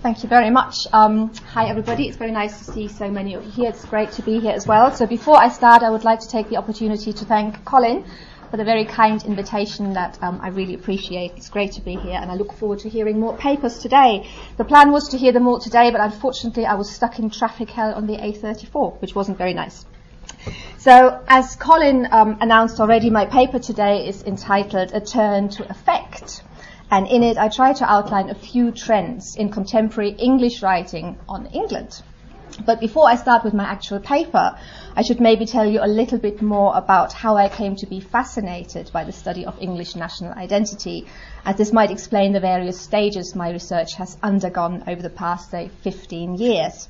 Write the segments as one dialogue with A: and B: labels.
A: Thank you very much. Hi everybody, it's very nice to see so many of you here. It's great to be here as well. So before I start, I would like to take the opportunity to thank Colin for the very kind invitation that I really appreciate. It's great to be here and I look forward to hearing more papers today. The plan was to hear them all today, but unfortunately I was stuck in traffic hell on the A34, which wasn't very nice. So as Colin announced already, my paper today is entitled A Turn to Effect. And in it, I try to outline a few trends in contemporary English writing on England. But before I start with my actual paper, I should maybe tell you a little bit more about how I came to be fascinated by the study of English national identity, as this might explain the various stages my research has undergone over the past, say, 15 years.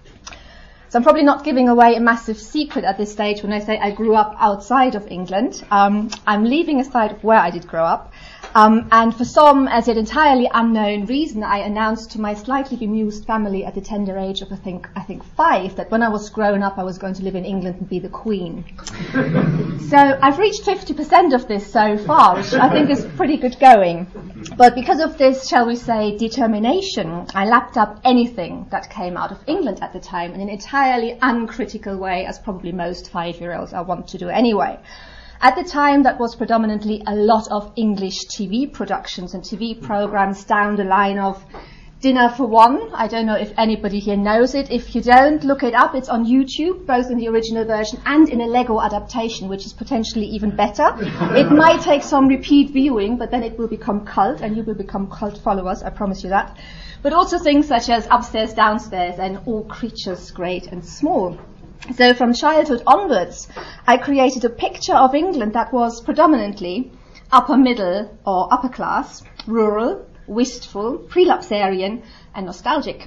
A: So I'm probably not giving away a massive secret at this stage when I say I grew up outside of England. I'm leaving aside where I did grow up. And for some, as yet entirely unknown reason, I announced to my slightly bemused family at the tender age of, I think 5, that when I was grown up, I was going to live in England and be the Queen. So I've reached 50% of this so far, which I think is pretty good going. But because of this, shall we say, determination, I lapped up anything that came out of England at the time in an entirely uncritical way, as probably most 5-year-olds are wont to do anyway. At the time, that was predominantly a lot of English TV productions and TV programs down the line of Dinner for One. I don't know if anybody here knows it. If you don't, look it up. It's on YouTube, both in the original version and in a Lego adaptation, which is potentially even better. It might take some repeat viewing, but then it will become cult, and you will become cult followers, I promise you that. But also things such as Upstairs, Downstairs, and All Creatures Great and Small. So from childhood onwards, I created a picture of England that was predominantly upper middle or upper class, rural, wistful, prelapsarian, and nostalgic.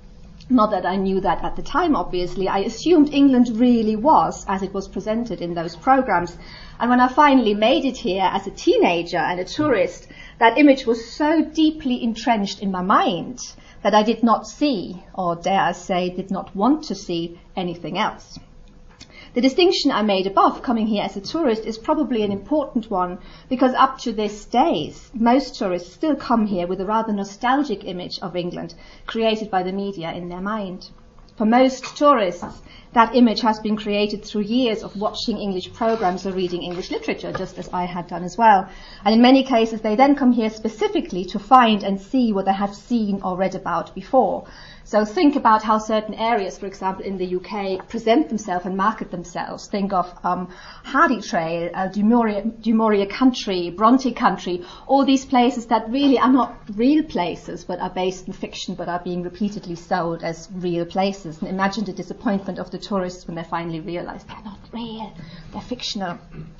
A: Not that I knew that at the time, obviously. I assumed England really was as it was presented in those programs. And when I finally made it here as a teenager and a tourist, that image was so deeply entrenched in my mind that I did not see, or dare I say, did not want to see anything else. The distinction I made above, coming here as a tourist, is probably an important one, because up to this day, most tourists still come here with a rather nostalgic image of England created by the media in their mind. For most tourists, that image has been created through years of watching English programs or reading English literature, just as I had done as well. And in many cases, they then come here specifically to find and see what they have seen or read about before. So think about how certain areas, for example, in the UK, present themselves and market themselves. Think of Hardy Trail, Du Maurier Country, Bronte Country, all these places that really are not real places, but are based in fiction, but are being repeatedly sold as real places. And imagine the disappointment of the tourists when they finally realize they're not real, they're fictional.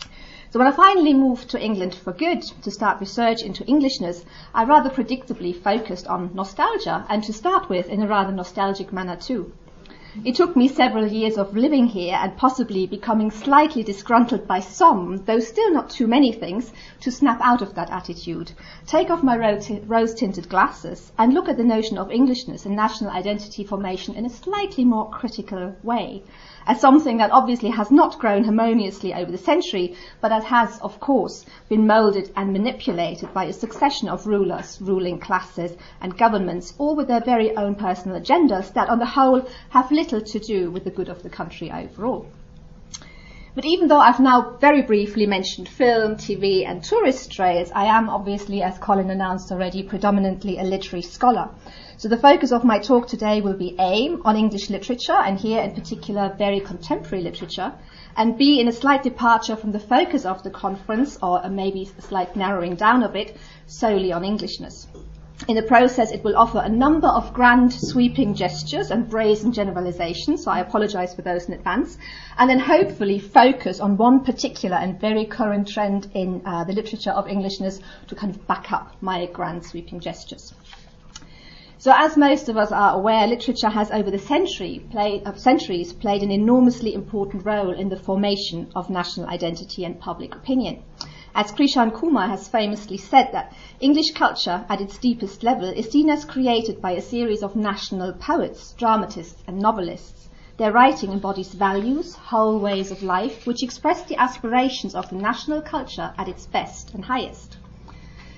A: So when I finally moved to England for good to start research into Englishness, I rather predictably focused on nostalgia, and to start with in a rather nostalgic manner too. It took me several years of living here and possibly becoming slightly disgruntled by some, though still not too many things, to snap out of that attitude, take off my rose-tinted glasses and look at the notion of Englishness and national identity formation in a slightly more critical way, as something that obviously has not grown harmoniously over the century, but that has, of course, been moulded and manipulated by a succession of rulers, ruling classes, and governments, all with their very own personal agendas that, on the whole, have little to do with the good of the country overall. But even though I've now very briefly mentioned film, TV, and tourist trails, I am obviously, as Colin announced already, predominantly a literary scholar. So the focus of my talk today will be A, on English literature, and here in particular very contemporary literature, and B, in a slight departure from the focus of the conference, or maybe a slight narrowing down of it, solely on Englishness. In the process, it will offer a number of grand sweeping gestures and brazen generalizations, so I apologize for those in advance, and then hopefully focus on one particular and very current trend in the literature of Englishness to kind of back up my grand sweeping gestures. So as most of us are aware, literature has over the centuries played an enormously important role in the formation of national identity and public opinion. As Krishan Kumar has famously said, that English culture at its deepest level is seen as created by a series of national poets, dramatists and novelists. Their writing embodies values, whole ways of life, which express the aspirations of the national culture at its best and highest.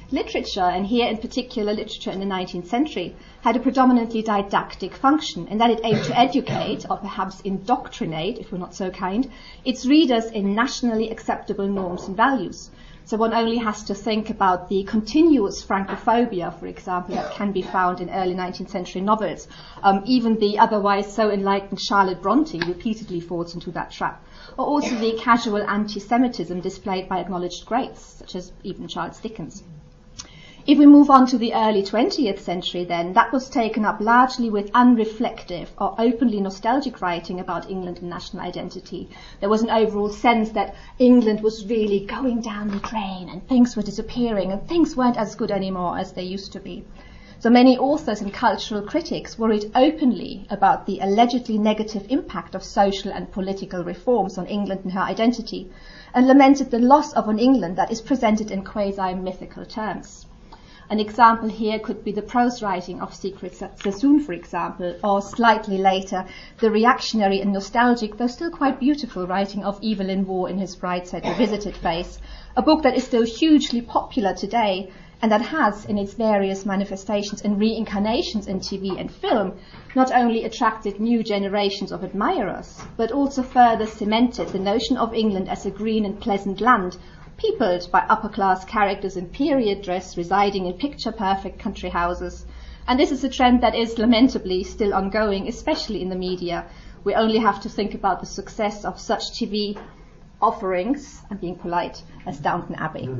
A: Literature, and here in particular literature in the 19th century, had a predominantly didactic function, in that it aimed to educate, or perhaps indoctrinate, if we're not so kind, its readers in nationally acceptable norms and values. So one only has to think about the continuous Francophobia, for example, that can be found in early 19th century novels. Even the otherwise so enlightened Charlotte Bronte repeatedly falls into that trap. Or also the casual anti-Semitism displayed by acknowledged greats, such as even Charles Dickens. If we move on to the early 20th century then, that was taken up largely with unreflective or openly nostalgic writing about England and national identity. There was an overall sense that England was really going down the drain and things were disappearing and things weren't as good anymore as they used to be. So many authors and cultural critics worried openly about the allegedly negative impact of social and political reforms on England and her identity, and lamented the loss of an England that is presented in quasi-mythical terms. An example here could be the prose writing of Siegfried Sassoon, for example, or slightly later, the reactionary and nostalgic, though still quite beautiful, writing of Evelyn Waugh in his Brideshead Revisited phase, a book that is still hugely popular today and that has, in its various manifestations and reincarnations in TV and film, not only attracted new generations of admirers, but also further cemented the notion of England as a green and pleasant land, peopled by upper-class characters in period dress residing in picture-perfect country houses. And this is a trend that is lamentably still ongoing, especially in the media. We only have to think about the success of such TV offerings, I'm being polite, as Downton Abbey.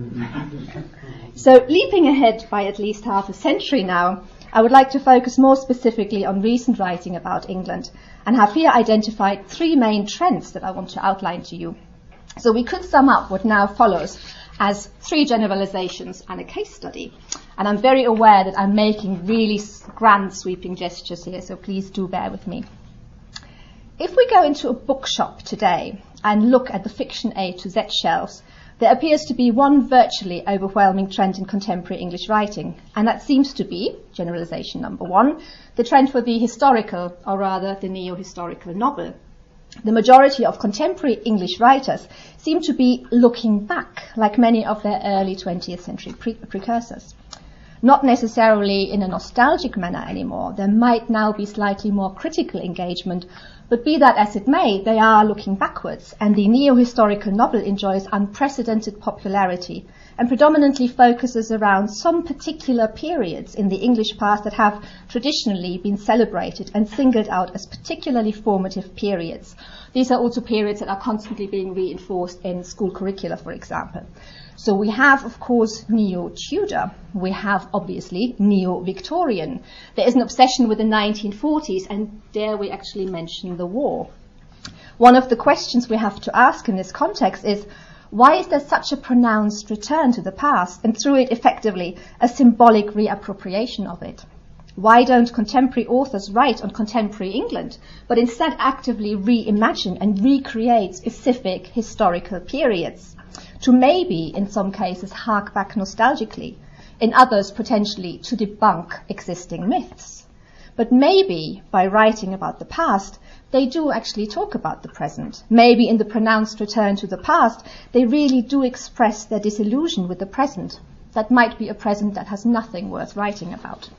A: So leaping ahead by at least half a century now, I would like to focus more specifically on recent writing about England and have here identified three main trends that I want to outline to you. So we could sum up what now follows as three generalizations and a case study. And I'm very aware that I'm making really grand sweeping gestures here, so please do bear with me. If we go into a bookshop today and look at the fiction A to Z shelves, there appears to be one virtually overwhelming trend in contemporary English writing, and that seems to be, generalization number one, the trend for the historical, or rather the neo-historical novel. The majority of contemporary English writers seem to be looking back, like many of their early 20th century precursors. Not necessarily in a nostalgic manner anymore. There might now be slightly more critical engagement, but be that as it may, they are looking backwards, and the neo-historical novel enjoys unprecedented popularity and predominantly focuses around some particular periods in the English past that have traditionally been celebrated and singled out as particularly formative periods. These are also periods that are constantly being reinforced in school curricula, for example. So we have, of course, Neo-Tudor. We have, obviously, Neo-Victorian. There is an obsession with the 1940s, and dare we actually mention the war. One of the questions we have to ask in this context is, why is there such a pronounced return to the past, and through it, effectively, a symbolic reappropriation of it? Why don't contemporary authors write on contemporary England, but instead actively reimagine and recreate specific historical periods? To maybe, in some cases, hark back nostalgically, in others potentially to debunk existing myths. But maybe, by writing about the past, they do actually talk about the present. Maybe in the pronounced return to the past, they really do express their disillusion with the present. That might be a present that has nothing worth writing about.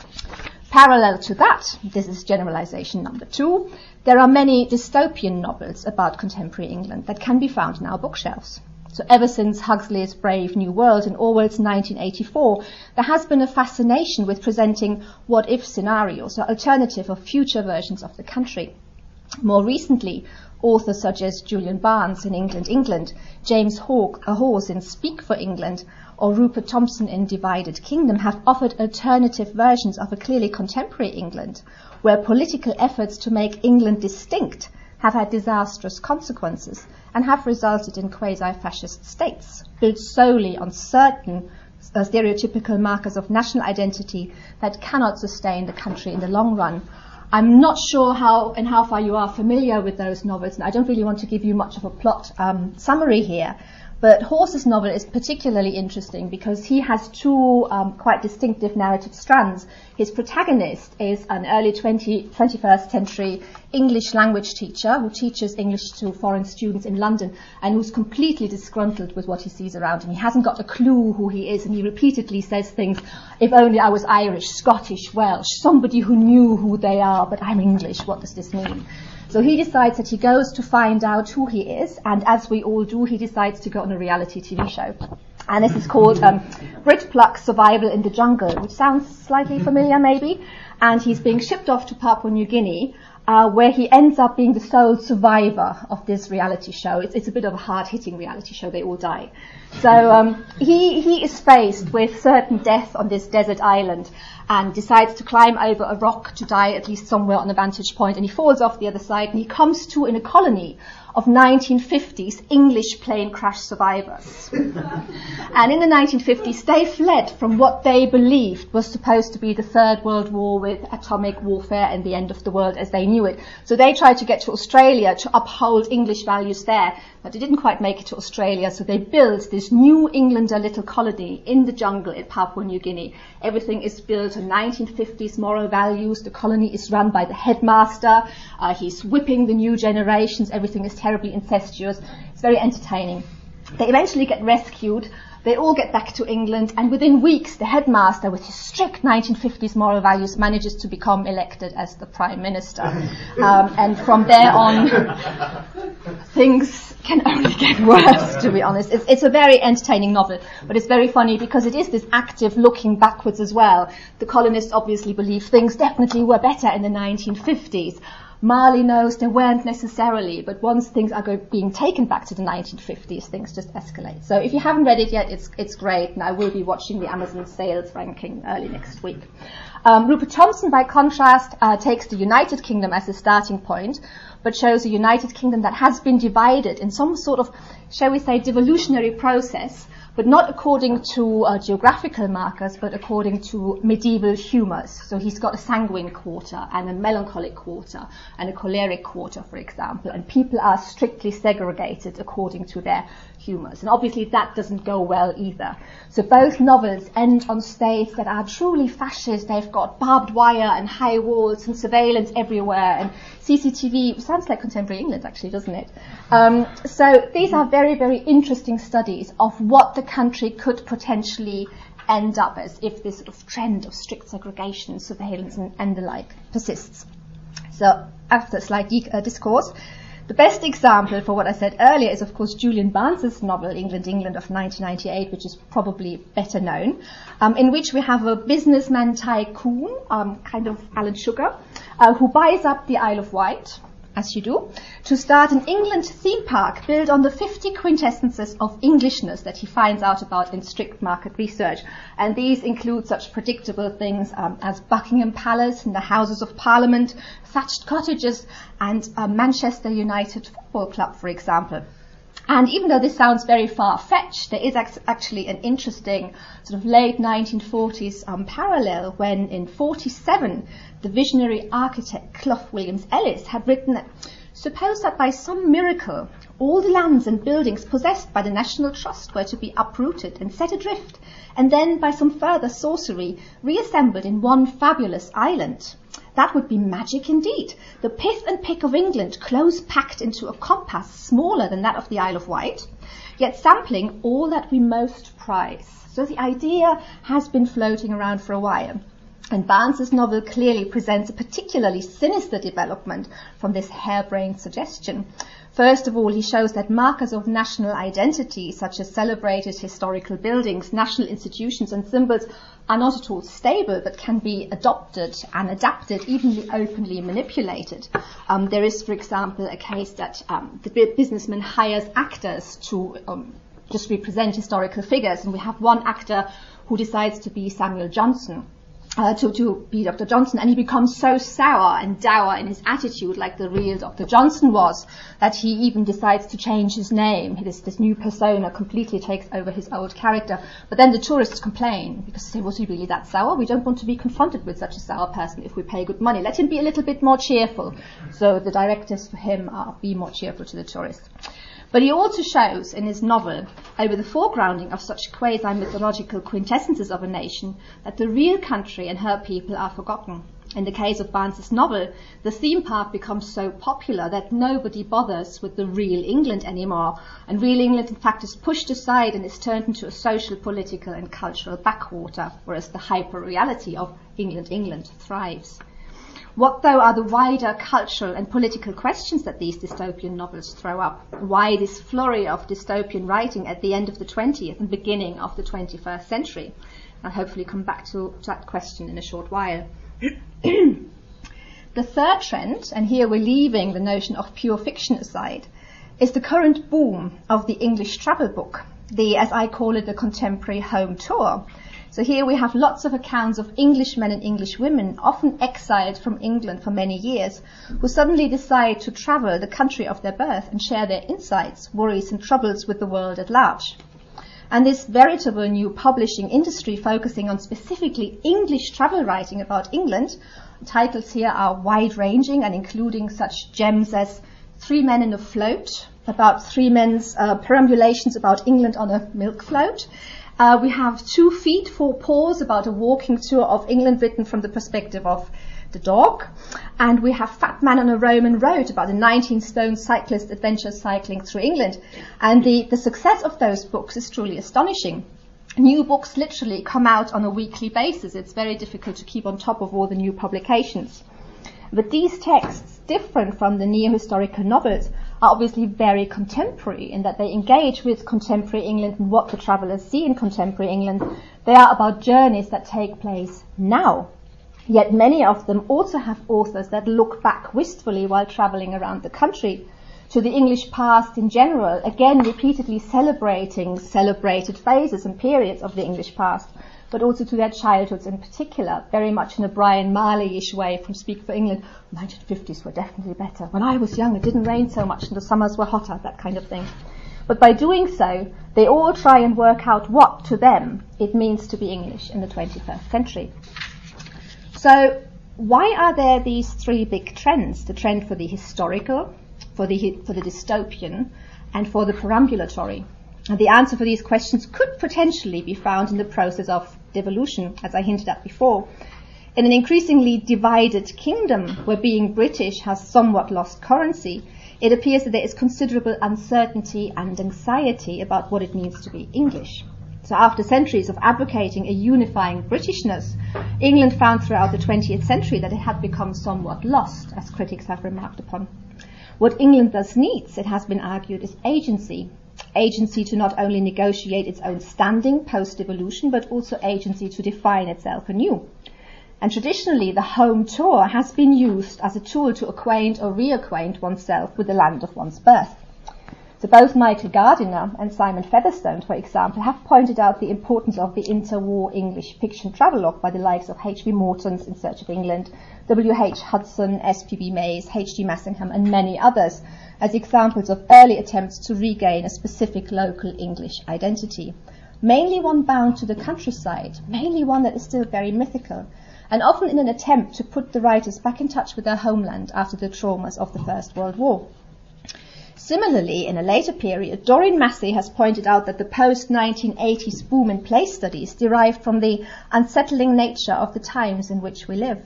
A: Parallel to that, this is generalization number two, there are many dystopian novels about contemporary England that can be found in our bookshelves. So ever since Huxley's Brave New World and Orwell's 1984, there has been a fascination with presenting what-if scenarios or alternative or future versions of the country. More recently, authors such as Julian Barnes in England, James Hawes in Speak for England, or Rupert Thompson in Divided Kingdom have offered alternative versions of a clearly contemporary England, where political efforts to make England distinct have had disastrous consequences and have resulted in quasi-fascist states built solely on certain stereotypical markers of national identity that cannot sustain the country in the long run. I'm not sure how far you are familiar with those novels, and I don't really want to give you much of a plot summary here, But Horse's novel is particularly interesting because he has two quite distinctive narrative strands. His protagonist is an early 21st century English language teacher who teaches English to foreign students in London and who's completely disgruntled with what he sees around him. He hasn't got a clue who he is, and he repeatedly says things, if only I was Irish, Scottish, Welsh, somebody who knew who they are, but I'm English, what does this mean? So he decides that he goes to find out who he is, and as we all do, he decides to go on a reality TV show. And this is called BritPluck Survival in the Jungle, which sounds slightly familiar maybe. And he's being shipped off to Papua New Guinea, where he ends up being the sole survivor of this reality show. It's a bit of a hard-hitting reality show. They all die. So he is faced with certain death on this desert island and decides to climb over a rock to die at least somewhere on a vantage point, and he falls off the other side, and he comes to in a colony of 1950s English plane crash survivors. And in the 1950s, they fled from what they believed was supposed to be the Third World War with atomic warfare and the end of the world as they knew it. So they tried to get to Australia to uphold English values there, but they didn't quite make it to Australia, so they built this New Englander little colony in the jungle in Papua New Guinea. Everything is built on 1950s moral values. The colony is run by the headmaster. He's whipping the new generations. Everything is terribly incestuous. It's very entertaining. They eventually get rescued. They all get back to England, and within weeks, the headmaster, with his strict 1950s moral values, manages to become elected as the Prime Minister. And from there on, things can only get worse, to be honest. It's a very entertaining novel, but it's very funny because it is this active looking backwards as well. The colonists obviously believe things definitely were better in the 1950s. Marley knows they weren't necessarily, but once things are being taken back to the 1950s, things just escalate. So if you haven't read it yet, it's great, and I will be watching the Amazon sales ranking early next week. Rupert Thompson, by contrast, takes the United Kingdom as a starting point, but shows a United Kingdom that has been divided in some sort of, shall we say, devolutionary process, but not according to geographical markers, but according to medieval humours. So he's got a sanguine quarter and a melancholic quarter and a choleric quarter, for example, and people are strictly segregated according to their humours. And obviously that doesn't go well either. So both novels end on states that are truly fascist. They've got barbed wire and high walls and surveillance everywhere and CCTV. Sounds like contemporary England, actually, doesn't it? So these are very, very interesting studies of what the country could potentially end up as if this sort of trend of strict segregation, surveillance and the like persists. So after a slight discourse, the best example for what I said earlier is, of course, Julian Barnes's novel, England, England of 1998, which is probably better known, in which we have a businessman tycoon, kind of Alan Sugar, who buys up the Isle of Wight, as you do, to start an England theme park built on the 50 quintessences of Englishness that he finds out about in strict market research. And these include such predictable things as Buckingham Palace and the Houses of Parliament, thatched cottages, and Manchester United Football Club, for example. And even though this sounds very far-fetched, there is actually an interesting sort of late 1940s parallel when in 1947 the visionary architect Clough Williams-Ellis had written that, suppose that by some miracle all the lands and buildings possessed by the National Trust were to be uprooted and set adrift, and then by some further sorcery reassembled in one fabulous island. That would be magic indeed. The pith and pick of England close packed into a compass smaller than that of the Isle of Wight, yet sampling all that we most prize. So the idea has been floating around for a while. And Barnes's novel clearly presents a particularly sinister development from this harebrained suggestion. First of all, he shows that markers of national identity, such as celebrated historical buildings, national institutions and symbols, are not at all stable, but can be adopted and adapted, even openly manipulated. There is, for example, a case that the businessman hires actors to just represent historical figures, and we have one actor who decides to be Samuel Johnson. to be Dr. Johnson, and he becomes so sour and dour in his attitude, like the real Dr. Johnson was, that he even decides to change his name. This new persona completely takes over his old character. But then the tourists complain, because they say, was he really that sour? We don't want to be confronted with such a sour person if we pay good money. Let him be a little bit more cheerful. So the directives for him are be more cheerful to the tourists. But he also shows in his novel, over the foregrounding of such quasi-mythological quintessences of a nation, that the real country and her people are forgotten. In the case of Barnes's novel, the theme park becomes so popular that nobody bothers with the real England anymore, and real England in fact is pushed aside and is turned into a social, political and cultural backwater, whereas the hyper-reality of England thrives. What, though, are the wider cultural and political questions that these dystopian novels throw up? Why this flurry of dystopian writing at the end of the 20th and beginning of the 21st century? I'll hopefully come back to that question in a short while. The third trend, and here we're leaving the notion of pure fiction aside, is the current boom of the English travel book, as I call it, the contemporary home tour. So here we have lots of accounts of Englishmen and English women, often exiled from England for many years, who suddenly decide to travel the country of their birth and share their insights, worries and troubles with the world at large. And this veritable new publishing industry focusing on specifically English travel writing about England, titles here are wide-ranging and including such gems as 3 Men in a Float, about 3 men's perambulations about England on a milk float. We have 2 Feet, 4 Paws, about a walking tour of England written from the perspective of the dog. And we have Fat Man on a Roman Road, about a 19-stone cyclist adventure cycling through England. And the success of those books is truly astonishing. New books literally come out on a weekly basis. It's very difficult to keep on top of all the new publications. But these texts, different from the neo-historical novels, are obviously very contemporary in that they engage with contemporary England and what the travellers see in contemporary England. They are about journeys that take place now. Yet many of them also have authors that look back wistfully while travelling around the country to the English past in general, again repeatedly celebrating celebrated phases and periods of the English past, but also to their childhoods in particular, very much in a Brian Marley-ish way from Speak for England. 1950s were definitely better. When I was young, it didn't rain so much and the summers were hotter, that kind of thing. But by doing so, they all try and work out what, to them, it means to be English in the 21st century. So why are there these 3 big trends? The trend for the historical, for the dystopian, and for the perambulatory. And the answer for these questions could potentially be found in the process of devolution, as I hinted at before. In an increasingly divided kingdom, where being British has somewhat lost currency, it appears that there is considerable uncertainty and anxiety about what it means to be English. So after centuries of advocating a unifying Britishness, England found throughout the 20th century that it had become somewhat lost, as critics have remarked upon. What England thus needs, it has been argued, is agency. Agency to not only negotiate its own standing post-devolution, but also agency to define itself anew. And traditionally, the home tour has been used as a tool to acquaint or reacquaint oneself with the land of one's birth. So both Michael Gardiner and Simon Featherstone, for example, have pointed out the importance of the interwar English fiction travelogue by the likes of H.B. Morton's In Search of England, W.H. Hudson, S.P.B. Mays, H.D. Massingham, and many others as examples of early attempts to regain a specific local English identity. Mainly one bound to the countryside, mainly one that is still very mythical, and often in an attempt to put the writers back in touch with their homeland after the traumas of the First World War. Similarly, in a later period, Doreen Massey has pointed out that the post-1980s boom in place studies derived from the unsettling nature of the times in which we live.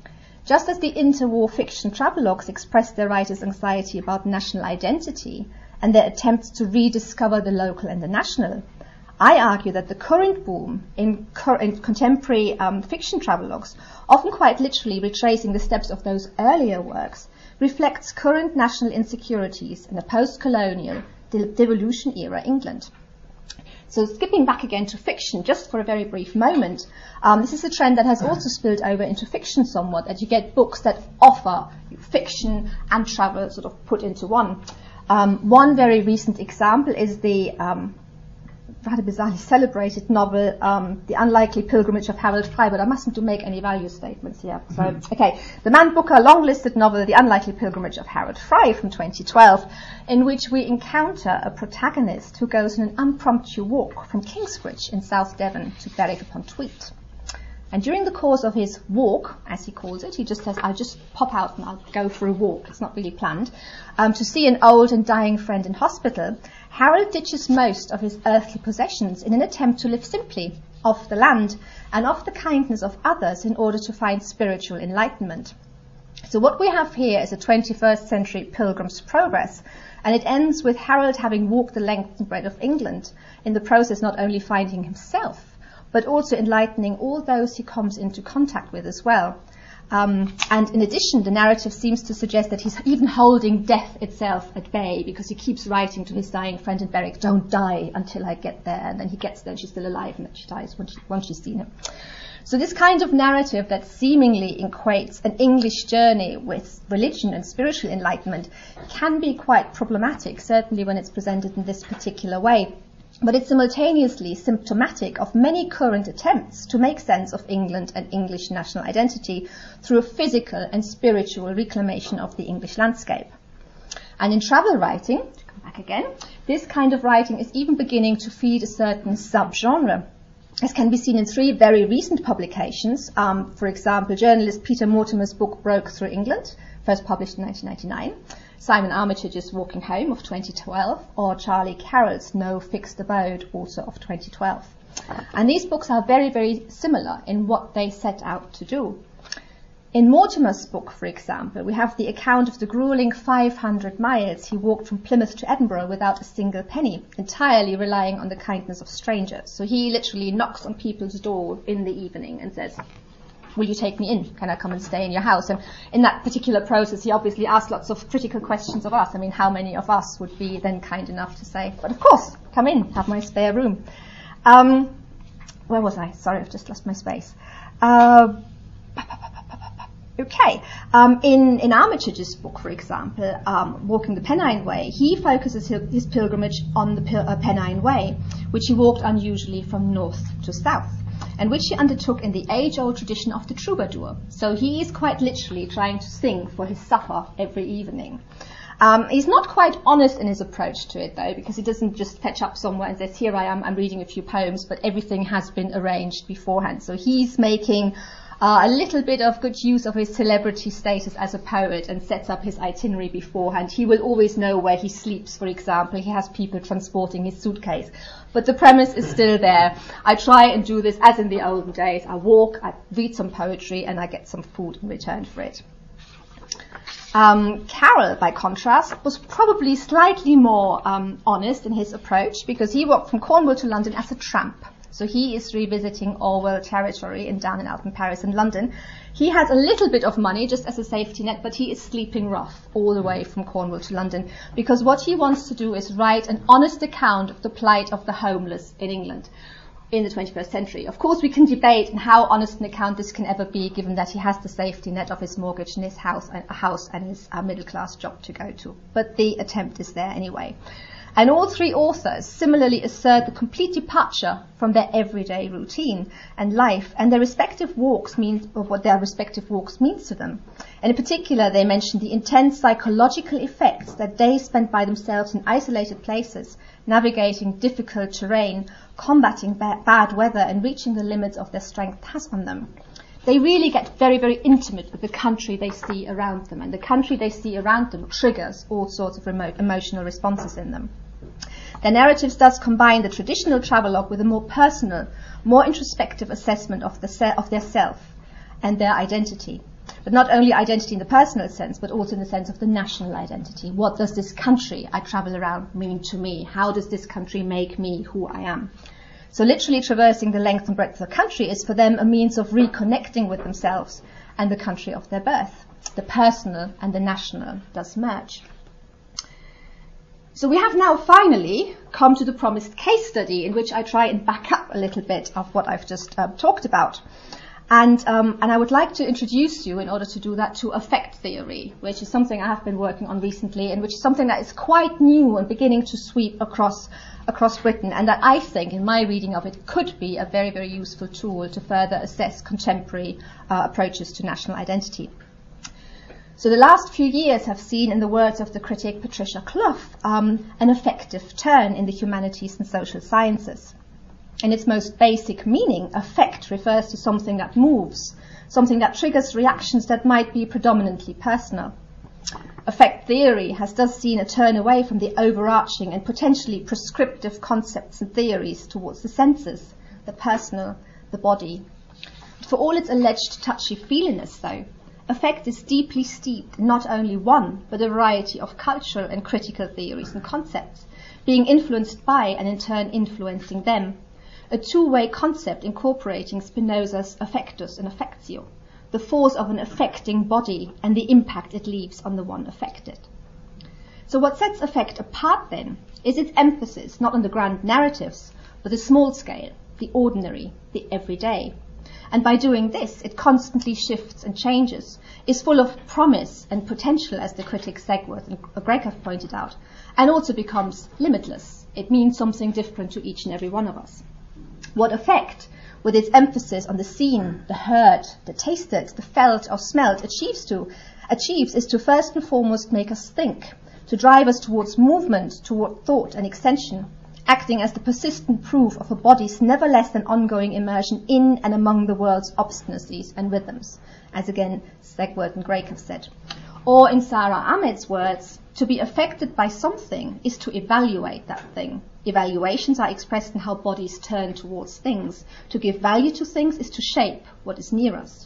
A: Just as the interwar fiction travelogues expressed their writers' anxiety about national identity and their attempts to rediscover the local and the national, I argue that the current boom in contemporary fiction travelogues, often quite literally retracing the steps of those earlier works, reflects current national insecurities in a post-colonial, devolution-era England. So skipping back again to fiction, just for a very brief moment, this is a trend that has also spilled over into fiction somewhat, that you get books that offer fiction and travel sort of put into one. One very recent example is the rather bizarrely celebrated novel, The Unlikely Pilgrimage of Harold Fry, but I mustn't make any value statements here. So, okay, the Man Booker long-listed novel, The Unlikely Pilgrimage of Harold Fry from 2012, in which we encounter a protagonist who goes on an impromptu walk from Kingsbridge in South Devon to Berwick-upon-Tweed. And during the course of his walk, as he calls it, he just says, I'll just pop out and I'll go for a walk. It's not really planned. To see an old and dying friend in hospital, Harold ditches most of his earthly possessions in an attempt to live simply, off the land, and off the kindness of others in order to find spiritual enlightenment. So what we have here is a 21st century Pilgrim's Progress, and it ends with Harold having walked the length and breadth of England, in the process not only finding himself, but also enlightening all those he comes into contact with as well. And in addition, the narrative seems to suggest that he's even holding death itself at bay, because he keeps writing to his dying friend in Berwick, don't die until I get there. And then he gets there and she's still alive, and then she dies once she's seen him. So this kind of narrative that seemingly equates an English journey with religion and spiritual enlightenment can be quite problematic, certainly when it's presented in this particular way. But it's simultaneously symptomatic of many current attempts to make sense of England and English national identity through a physical and spiritual reclamation of the English landscape. And in travel writing, to come back again, this kind of writing is even beginning to feed a certain subgenre, as can be seen in 3 very recent publications. For example, journalist Peter Mortimer's book Broke Through England, first published in 1999. Simon Armitage's Walking Home of 2012, or Charlie Carroll's No Fixed Abode, also of 2012. And these books are very, very similar in what they set out to do. In Mortimer's book, for example, we have the account of the grueling 500 miles he walked from Plymouth to Edinburgh without a single penny, entirely relying on the kindness of strangers. So he literally knocks on people's door in the evening and says, will you take me in? Can I come and stay in your house? And in that particular process, he obviously asked lots of critical questions of us. I mean, how many of us would be then kind enough to say, but of course, come in, have my spare room. Where was I? Sorry, I've just lost my space. Okay. In Armitage's book, for example, Walking the Pennine Way, he focuses his pilgrimage on the Pennine Way, which he walked unusually from north to south, and which he undertook in the age-old tradition of the troubadour. So he is quite literally trying to sing for his supper every evening. He's not quite honest in his approach to it, though, because he doesn't just fetch up somewhere and says, here I am, I'm reading a few poems, but everything has been arranged beforehand. So he's making a little bit of good use of his celebrity status as a poet and sets up his itinerary beforehand. He will always know where he sleeps, for example. He has people transporting his suitcase. But the premise is still there. I try and do this as in the olden days. I walk, I read some poetry, and I get some food in return for it. Carroll, by contrast, was probably slightly more honest in his approach, because he walked from Cornwall to London as a tramp. So he is revisiting Orwell territory in Down and Out in Paris and London. He has a little bit of money just as a safety net, but he is sleeping rough all the way from Cornwall to London, because what he wants to do is write an honest account of the plight of the homeless in England in the 21st century. Of course, we can debate on how honest an account this can ever be, given that he has the safety net of his mortgage and his house and his middle-class job to go to. But the attempt is there anyway. And all 3 authors similarly assert the complete departure from their everyday routine and life, and their respective walks what their respective walks means to them. And in particular, they mention the intense psychological effects that they spent by themselves in isolated places, navigating difficult terrain, combating bad weather, and reaching the limits of their strength has on them. They really get very, very intimate with the country they see around them, and the country they see around them triggers all sorts of remote emotional responses in them. Their narratives thus combine the traditional travelogue with a more personal, more introspective assessment of their self and their identity. But not only identity in the personal sense, but also in the sense of the national identity. What does this country I travel around mean to me? How does this country make me who I am? So literally traversing the length and breadth of the country is for them a means of reconnecting with themselves and the country of their birth. The personal and the national thus merge. So we have now finally come to the promised case study, in which I try and back up a little bit of what I've just talked about. And I would like to introduce you, in order to do that, to affect theory, which is something I have been working on recently, and which is something that is quite new and beginning to sweep across across Britain, and that I think, in my reading of it, could be a very, very useful tool to further assess contemporary approaches to national identity. So the last few years have seen, in the words of the critic Patricia Clough, an effective turn in the humanities and social sciences. In its most basic meaning, affect refers to something that moves, something that triggers reactions that might be predominantly personal. Affect theory has thus seen a turn away from the overarching and potentially prescriptive concepts and theories towards the senses, the personal, the body. For all its alleged touchy-feeliness, though, affect is deeply steeped in not only one, but a variety of cultural and critical theories and concepts, being influenced by and in turn influencing them. A two-way concept incorporating Spinoza's affectus and affectio, the force of an affecting body and the impact it leaves on the one affected. So what sets affect apart then is its emphasis not on the grand narratives, but the small scale, the ordinary, the everyday. And by doing this, it constantly shifts and changes, is full of promise and potential, as the critics Segworth and Gregg have pointed out, and also becomes limitless. It means something different to each and every one of us. What affect, with its emphasis on the seen, the heard, the tasted, the felt or smelt, achieves is to first and foremost make us think, to drive us towards movement, toward thought and extension, acting as the persistent proof of a body's never less than ongoing immersion in and among the world's obstinacies and rhythms, as again Segworth and Gregg have said. Or in Sara Ahmed's words, to be affected by something is to evaluate that thing. Evaluations are expressed in how bodies turn towards things. To give value to things is to shape what is near us.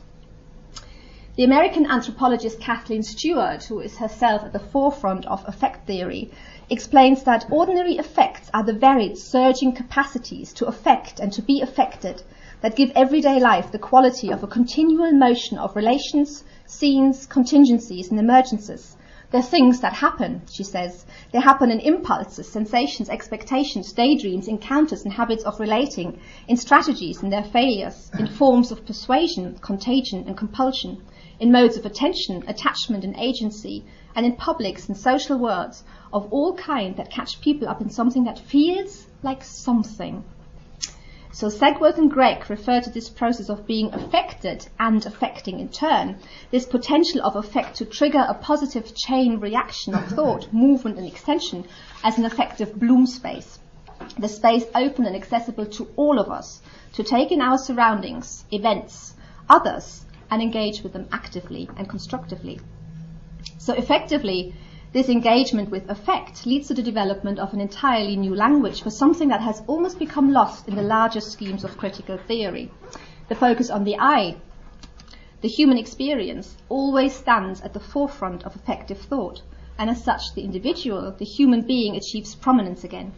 A: The American anthropologist Kathleen Stewart, who is herself at the forefront of affect theory, explains that ordinary affects are the varied, surging capacities to affect and to be affected that give everyday life the quality of a continual motion of relations, scenes, contingencies, and emergences. They're things that happen, she says. They happen in impulses, sensations, expectations, daydreams, encounters, and habits of relating, in strategies and their failures, in forms of persuasion, contagion, and compulsion, in modes of attention, attachment, and agency, and in publics and social worlds of all kind that catch people up in something that feels like something. So Segworth and Gregg refer to this process of being affected and affecting in turn, this potential of affect to trigger a positive chain reaction of thought, movement and extension as an effective bloom space. The space open and accessible to all of us, to take in our surroundings, events, others, and engage with them actively and constructively. So effectively, this engagement with affect leads to the development of an entirely new language for something that has almost become lost in the larger schemes of critical theory. The focus on the I, the human experience, always stands at the forefront of affective thought, and as such the individual, the human being, achieves prominence again.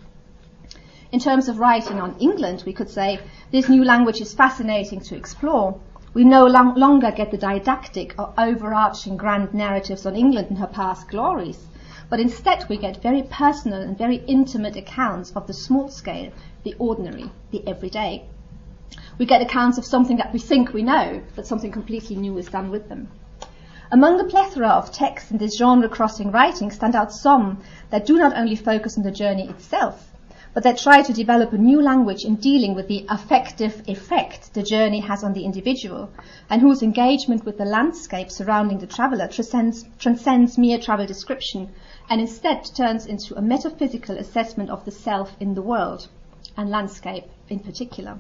A: In terms of writing on England, we could say this new language is fascinating to explore. We no longer get the didactic or overarching grand narratives on England and her past glories, but instead we get very personal and very intimate accounts of the small scale, the ordinary, the everyday. We get accounts of something that we think we know, but something completely new is done with them. Among the plethora of texts in this genre-crossing writing stand out some that do not only focus on the journey itself, but that try to develop a new language in dealing with the affective effect the journey has on the individual, and whose engagement with the landscape surrounding the traveller transcends mere travel description, and instead turns into a metaphysical assessment of the self in the world, and landscape in particular.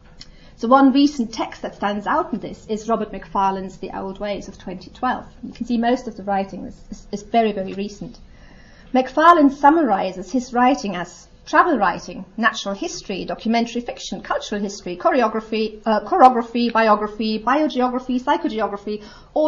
A: So one recent text that stands out in this is Robert Macfarlane's The Old Ways of 2012. You can see most of the writing is very, very recent. Macfarlane summarizes his writing as travel writing, natural history, documentary fiction, cultural history, choreography, biography, biogeography, psychogeography,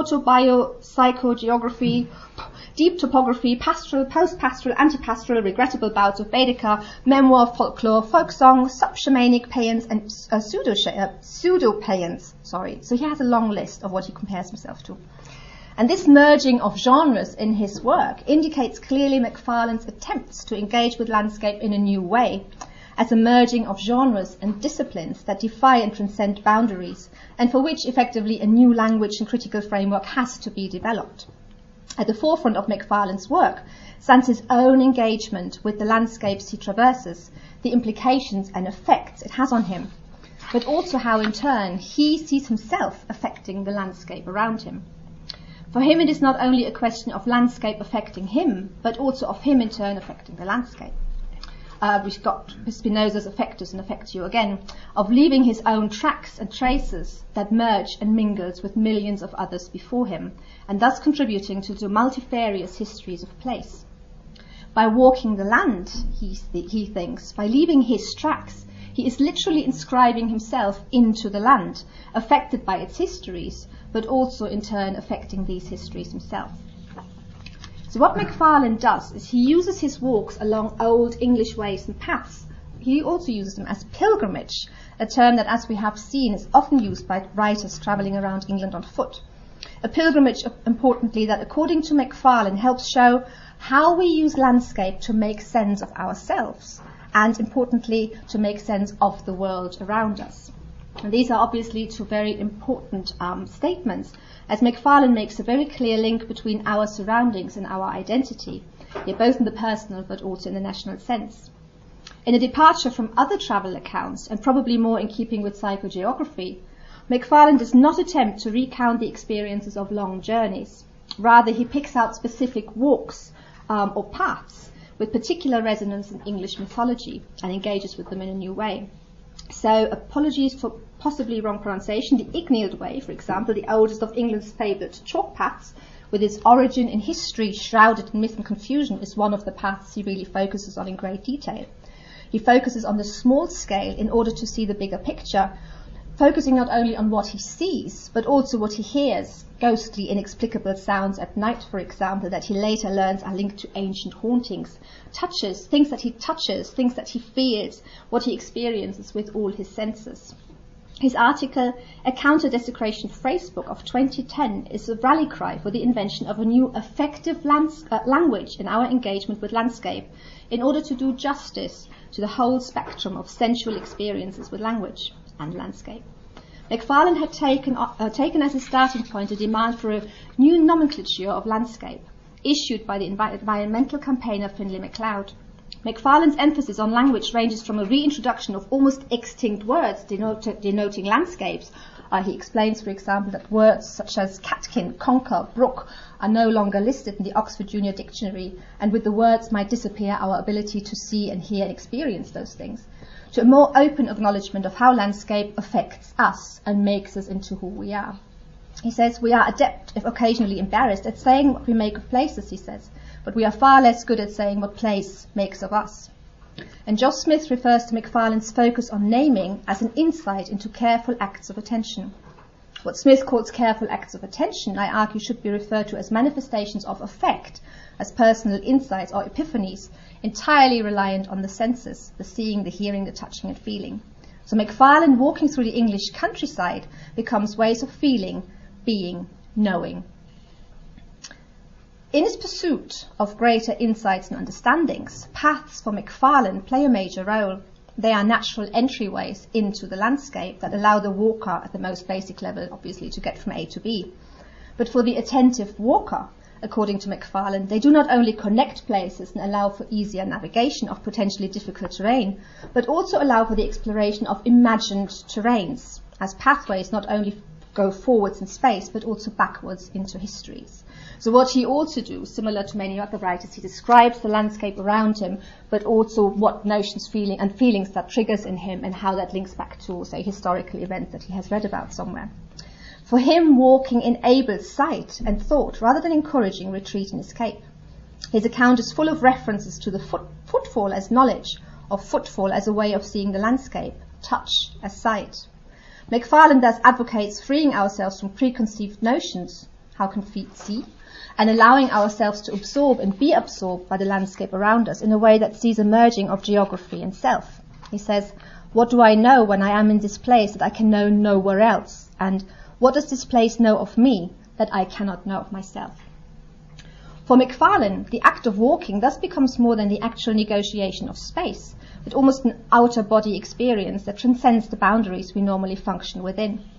A: autobiopsychogeography, deep topography, pastoral, post-pastoral, anti-pastoral, regrettable bouts of Baedeker, memoir, folklore, folk song, sub-shamanic paeans, and pseudo-paeans. So he has a long list of what he compares himself to. And this merging of genres in his work indicates clearly Macfarlane's attempts to engage with landscape in a new way, as a merging of genres and disciplines that defy and transcend boundaries, and for which effectively a new language and critical framework has to be developed. At the forefront of Macfarlane's work stands his own engagement with the landscapes he traverses, the implications and effects it has on him, but also how in turn he sees himself affecting the landscape around him. For him it is not only a question of landscape affecting him, but also of him in turn affecting the landscape. We've got Spinoza's affectus and affectio again, of leaving his own tracks and traces that merge and mingles with millions of others before him, and thus contributing to the multifarious histories of place. By walking the land, he thinks, by leaving his tracks, he is literally inscribing himself into the land, affected by its histories, but also in turn affecting these histories himself. So what Macfarlane does is he uses his walks along old English ways and paths. He also uses them as pilgrimage, a term that, as we have seen, is often used by writers travelling around England on foot. A pilgrimage, importantly, that according to Macfarlane helps show how we use landscape to make sense of ourselves and, importantly, to make sense of the world around us. And these are obviously two very important statements, as Macfarlane makes a very clear link between our surroundings and our identity, both in the personal but also in the national sense. In a departure from other travel accounts, and probably more in keeping with psychogeography, Macfarlane does not attempt to recount the experiences of long journeys. Rather, he picks out specific walks or paths with particular resonance in English mythology and engages with them in a new way. So, apologies for possibly wrong pronunciation. The Icknield Way, for example, the oldest of England's favoured chalk paths, with its origin in history shrouded in myth and confusion, is one of the paths he really focuses on in great detail. He focuses on the small scale in order to see the bigger picture, focusing not only on what he sees, but also what he hears, ghostly, inexplicable sounds at night, for example, that he later learns are linked to ancient hauntings, things that he feels, what he experiences with all his senses. His article, A Counter-Desecration Phrasebook of 2010, is a rally cry for the invention of a new effective language in our engagement with landscape, in order to do justice to the whole spectrum of sensual experiences with language and landscape. Macfarlane had taken as a starting point a demand for a new nomenclature of landscape, issued by the environmental campaigner Finlay MacLeod. Macfarlane's emphasis on language ranges from a reintroduction of almost extinct words denoting landscapes. He explains, for example, that words such as catkin, conker, brook are no longer listed in the Oxford Junior Dictionary, and with the words might disappear our ability to see and hear and experience those things, to a more open acknowledgement of how landscape affects us and makes us into who we are. He says, we are adept, if occasionally embarrassed, at saying what we make of places, he says, but we are far less good at saying what place makes of us. And Joss Smith refers to Macfarlane's focus on naming as an insight into careful acts of attention. What Smith calls careful acts of attention, I argue, should be referred to as manifestations of affect, as personal insights or epiphanies, entirely reliant on the senses, the seeing, the hearing, the touching and feeling. So Macfarlane, walking through the English countryside, becomes ways of feeling, being, knowing. In his pursuit of greater insights and understandings, paths for Macfarlane play a major role. They are natural entryways into the landscape that allow the walker, at the most basic level, obviously, to get from A to B. But for the attentive walker, according to Macfarlane, they do not only connect places and allow for easier navigation of potentially difficult terrain, but also allow for the exploration of imagined terrains, as pathways not only go forwards in space, but also backwards into histories. So what he also does, similar to many other writers, he describes the landscape around him, but also what notions, feelings that triggers in him and how that links back to, say, historical events that he has read about somewhere. For him, walking enables sight and thought rather than encouraging retreat and escape. His account is full of references to the footfall as knowledge, or footfall as a way of seeing the landscape, touch as sight. Macfarlane thus advocates freeing ourselves from preconceived notions, how can feet see, and allowing ourselves to absorb and be absorbed by the landscape around us in a way that sees a merging of geography and self. He says, what do I know when I am in this place that I can know nowhere else? And what does this place know of me that I cannot know of myself? For Macfarlane, the act of walking thus becomes more than the actual negotiation of space, but almost an outer body experience that transcends the boundaries we normally function within.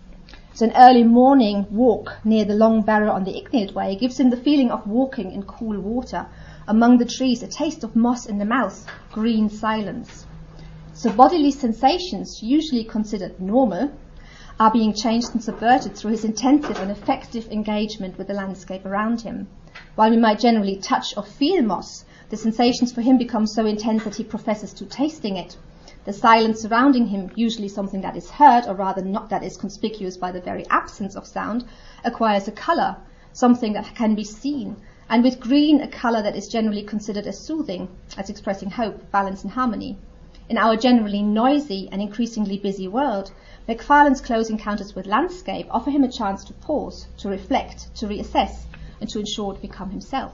A: So an early morning walk near the Long Barrow on the Icknield Way gives him the feeling of walking in cool water, among the trees, a taste of moss in the mouth, green silence. So bodily sensations, usually considered normal, are being changed and subverted through his intensive and effective engagement with the landscape around him. While we might generally touch or feel moss, the sensations for him become so intense that he professes to tasting it. The silence surrounding him, usually something that is heard, or rather not that is conspicuous by the very absence of sound, acquires a colour, something that can be seen, and with green a colour that is generally considered as soothing, as expressing hope, balance and harmony. In our generally noisy and increasingly busy world, Macfarlane's close encounters with landscape offer him a chance to pause, to reflect, to reassess, and to, in short, become himself.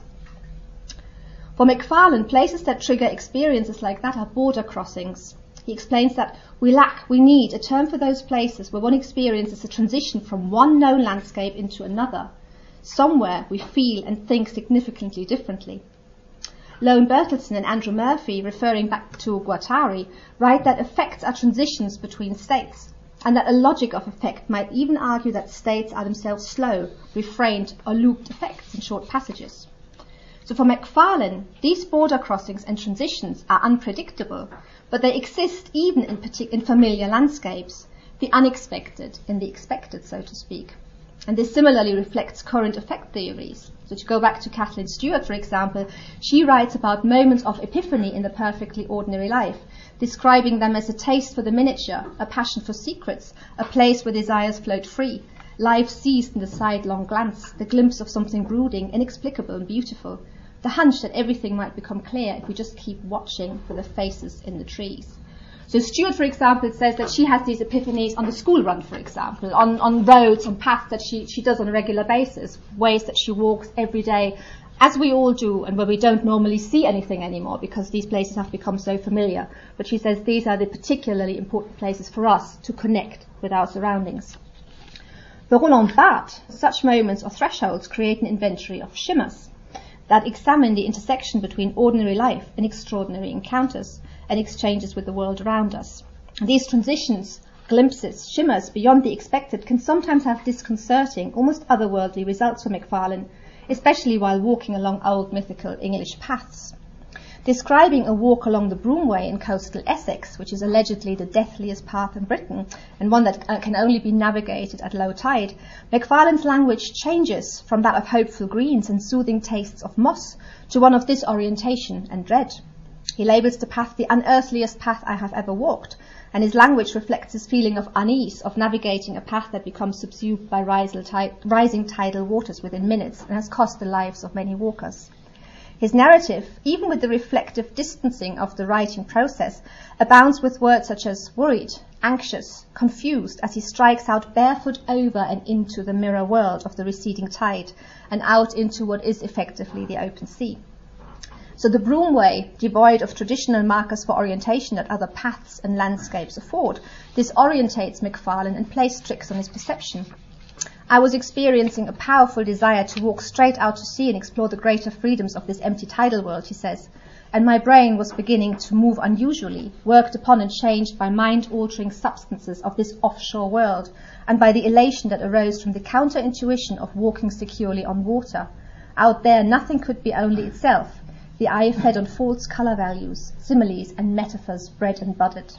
A: For Macfarlane, places that trigger experiences like that are border crossings. He explains that we need a term for those places where one experiences a transition from one known landscape into another. Somewhere we feel and think significantly differently. Lone Bertelsen and Andrew Murphy, referring back to Guattari, write that effects are transitions between states, and that a logic of effect might even argue that states are themselves slow, refrained, or looped effects in short passages. So for Macfarlane, these border crossings and transitions are unpredictable, but they exist even in familiar landscapes, the unexpected in the expected, so to speak. And this similarly reflects current effect theories. So to go back to Kathleen Stewart, for example, she writes about moments of epiphany in the perfectly ordinary life, describing them as a taste for the miniature, a passion for secrets, a place where desires float free, life seized in the sidelong glance, the glimpse of something brooding, inexplicable and beautiful, the hunch that everything might become clear if we just keep watching for the faces in the trees. So Stewart, for example, says that she has these epiphanies on the school run, for example, on roads, on paths that she does on a regular basis, ways that she walks every day, as we all do, and where we don't normally see anything anymore because these places have become so familiar. But she says these are the particularly important places for us to connect with our surroundings. For Roland Barthes, such moments or thresholds create an inventory of shimmers that examine the intersection between ordinary life and extraordinary encounters and exchanges with the world around us. These transitions, glimpses, shimmers beyond the expected can sometimes have disconcerting, almost otherworldly results for Macfarlane, especially while walking along old mythical English paths. Describing a walk along the Broomway in coastal Essex, which is allegedly the deathliest path in Britain and one that can only be navigated at low tide, Macfarlane's language changes from that of hopeful greens and soothing tastes of moss to one of disorientation and dread. He labels the path the unearthliest path I have ever walked, and his language reflects his feeling of unease of navigating a path that becomes subsumed by rising tidal waters within minutes and has cost the lives of many walkers. His narrative, even with the reflective distancing of the writing process, abounds with words such as worried, anxious, confused, as he strikes out barefoot over and into the mirror world of the receding tide and out into what is effectively the open sea. So the Broomway, devoid of traditional markers for orientation that other paths and landscapes afford, disorientates Macfarlane and plays tricks on his perception. I was experiencing a powerful desire to walk straight out to sea and explore the greater freedoms of this empty tidal world, he says, and my brain was beginning to move unusually, worked upon and changed by mind-altering substances of this offshore world, and by the elation that arose from the counter-intuition of walking securely on water. Out there nothing could be only itself. The eye fed on false colour values, similes and metaphors bred and budded.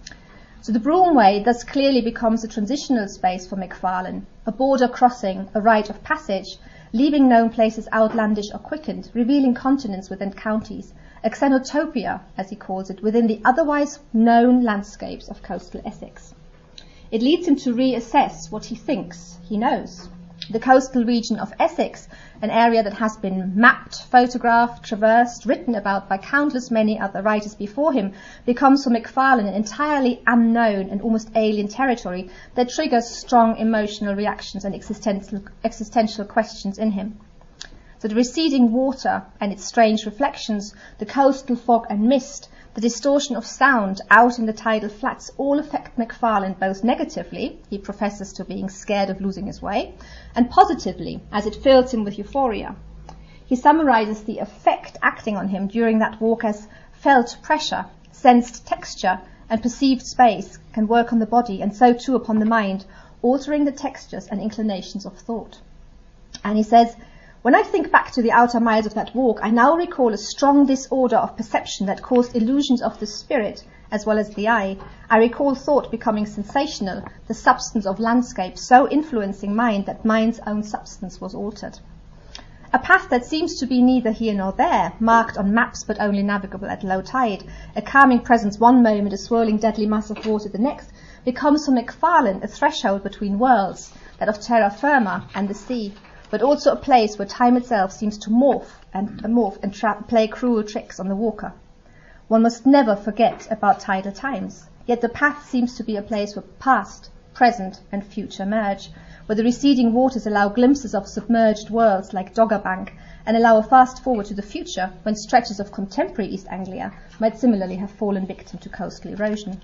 A: So the Broomway thus clearly becomes a transitional space for Macfarlane, a border crossing, a rite of passage, leaving known places outlandish or quickened, revealing continents within counties, a xenotopia, as he calls it, within the otherwise known landscapes of coastal Essex. It leads him to reassess what he thinks he knows. The coastal region of Essex, an area that has been mapped, photographed, traversed, written about by countless many other writers before him, becomes for Macfarlane an entirely unknown and almost alien territory that triggers strong emotional reactions and existential questions in him. So the receding water and its strange reflections, the coastal fog and mist, the distortion of sound out in the tidal flats all affect Macfarlane both negatively, he professes to being scared of losing his way, and positively, as it fills him with euphoria. He summarizes the effect acting on him during that walk as felt pressure, sensed texture, and perceived space can work on the body and so too upon the mind, altering the textures and inclinations of thought. And he says, when I think back to the outer miles of that walk, I now recall a strong disorder of perception that caused illusions of the spirit as well as the eye. I recall thought becoming sensational, the substance of landscape so influencing mind that mind's own substance was altered. A path that seems to be neither here nor there, marked on maps but only navigable at low tide, a calming presence one moment, a swirling deadly mass of water the next, becomes for Macfarlane a threshold between worlds, that of terra firma and the sea, but also a place where time itself seems to morph and play cruel tricks on the walker. One must never forget about tidal times, yet the path seems to be a place where past, present and future merge, where the receding waters allow glimpses of submerged worlds like Doggerbank and allow a fast forward to the future when stretches of contemporary East Anglia might similarly have fallen victim to coastal erosion.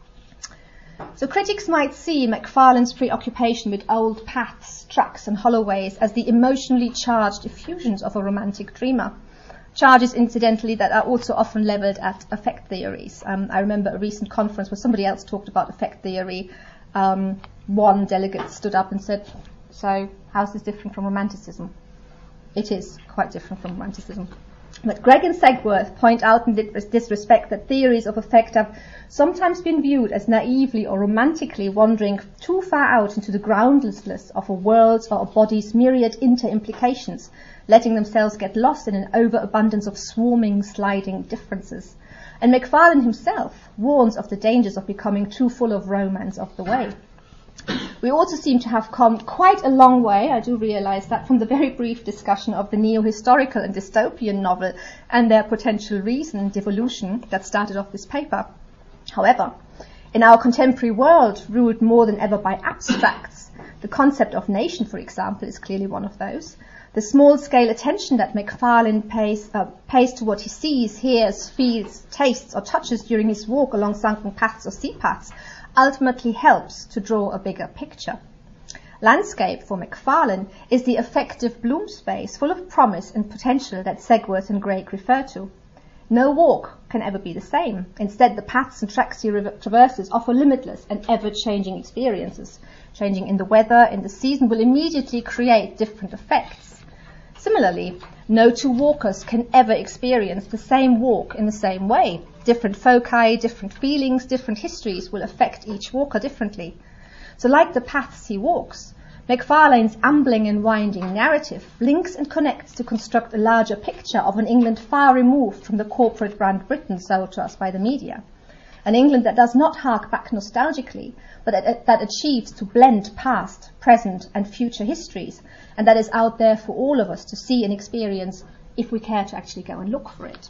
A: So critics might see Macfarlane's preoccupation with old paths, tracks and holloways as the emotionally charged effusions of a romantic dreamer. Charges, incidentally, that are also often levelled at affect theories. I remember a recent conference where somebody else talked about affect theory. One delegate stood up and said, so how's this different from romanticism? It is quite different from romanticism. But Gregg and Segworth point out in this respect that theories of affect have sometimes been viewed as naively or romantically wandering too far out into the groundlessness of a world's or a body's myriad inter-implications, letting themselves get lost in an overabundance of swarming, sliding differences. And Macfarlane himself warns of the dangers of becoming too full of romance of the way. We also seem to have come quite a long way, I do realise that, from the very brief discussion of the neo-historical and dystopian novel and their potential reason and devolution that started off this paper. However, in our contemporary world, ruled more than ever by abstracts, the concept of nation, for example, is clearly one of those. The small-scale attention that Macfarlane pays to what he sees, hears, feels, tastes or touches during his walk along sunken paths or sea paths ultimately helps to draw a bigger picture. Landscape, for Macfarlane, is the effective bloom space full of promise and potential that Segworth and Gregg refer to. No walk can ever be the same. Instead, the paths and tracks he traverses offer limitless and ever-changing experiences. Changing in the weather, in the season, will immediately create different effects. Similarly, no two walkers can ever experience the same walk in the same way. Different foci, different feelings, different histories will affect each walker differently. So like the paths he walks, Macfarlane's ambling and winding narrative links and connects to construct a larger picture of an England far removed from the corporate brand Britain sold to us by the media. An England that does not hark back nostalgically, but that achieves to blend past, present and future histories, and that is out there for all of us to see and experience if we care to actually go and look for it.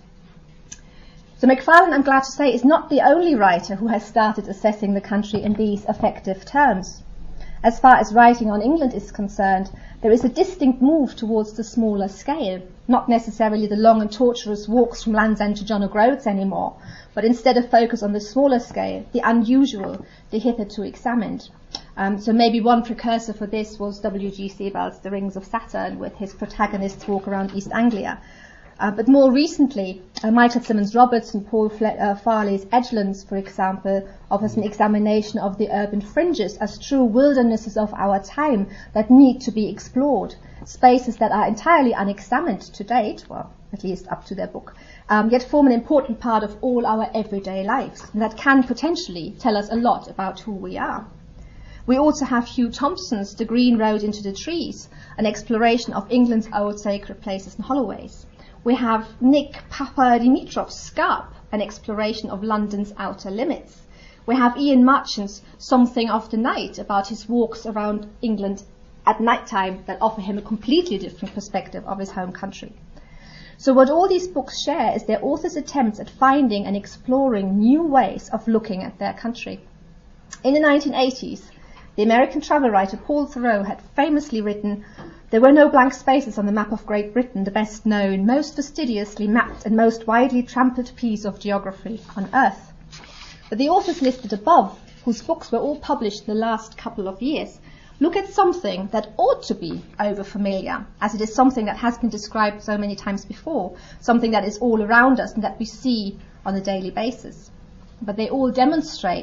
A: So Macfarlane, I'm glad to say, is not the only writer who has started assessing the country in these affective terms. As far as writing on England is concerned, there is a distinct move towards the smaller scale, not necessarily the long and tortuous walks from Land's End to John O'Groats anymore, but instead a focus on the smaller scale, the unusual, the hitherto examined. So maybe one precursor for this was W.G. Sebald's The Rings of Saturn, with his protagonists walk around East Anglia. But more recently, Michael Symonds-Roberts and Paul Farley's Edgelands, for example, offers an examination of the urban fringes as true wildernesses of our time that need to be explored, spaces that are entirely unexamined to date, well, at least up to their book, yet form an important part of all our everyday lives, and that can potentially tell us a lot about who we are. We also have Hugh Thompson's The Green Road into the Trees, an exploration of England's old sacred places and holloways. We have Nick Papadimitrof's Scarp, an exploration of London's outer limits. We have Ian Marchant's Something of the Night, about his walks around England at night time that offer him a completely different perspective of his home country. So what all these books share is their authors' attempts at finding and exploring new ways of looking at their country. In the 1980s, the American travel writer Paul Theroux had famously written, "There were no blank spaces on the map of Great Britain, the best known, most fastidiously mapped and most widely trampled piece of geography on earth." But the authors listed above, whose books were all published in the last couple of years, look at something that ought to be over-familiar, as it is something that has been described so many times before, something that is all around us and that we see on a daily basis. But they all demonstrate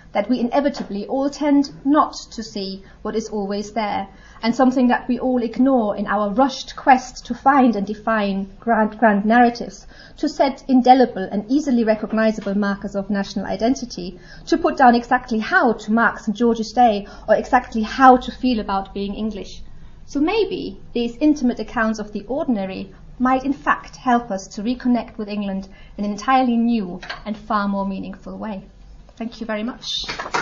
A: that we inevitably all tend not to see what is always there, and something that we all ignore in our rushed quest to find and define grand narratives, to set indelible and easily recognizable markers of national identity, to put down exactly how to mark St. George's Day or exactly how to feel about being English. So maybe these intimate accounts of the ordinary might in fact help us to reconnect with England in an entirely new and far more meaningful way. Thank you very much.